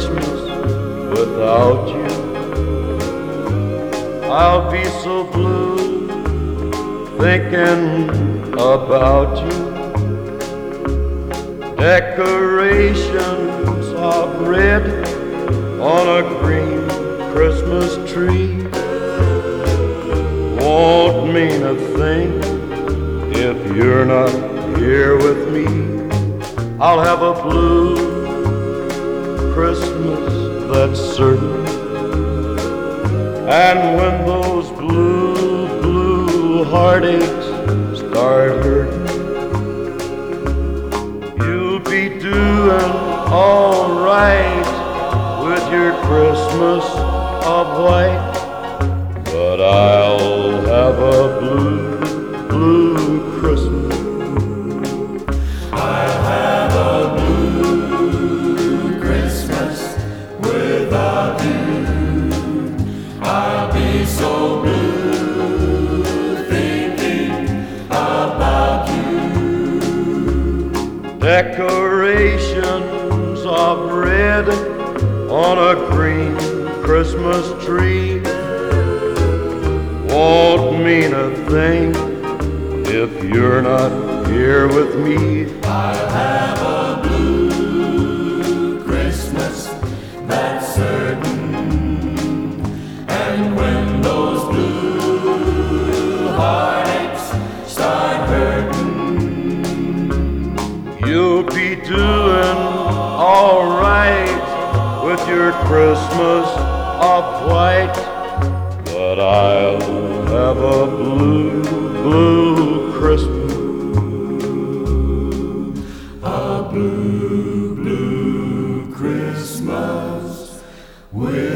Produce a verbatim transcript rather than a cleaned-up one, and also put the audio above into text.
Christmas without you. I'll be so blue thinking about you. Decorations of red on a green Christmas tree won't mean a thing if you're not here with me. I'll have a blue Christmas, that's certain. And when those blue, blue heartaches start hurting, you'll be doing all right with your Christmas of white. But I'll have a blue, blue Christmas. I'll have a blue Christmas without you. I'll be so blue thinking about you. Decorations of red on a green Christmas tree won't mean a thing if you're not here with me. I'll have a blue Christmas, that's certain. And when those blue heartaches start hurting, You'll be doing all right with your Christmas of white. But I'll have a blue, blue Christmas. a blue, blue Christmas with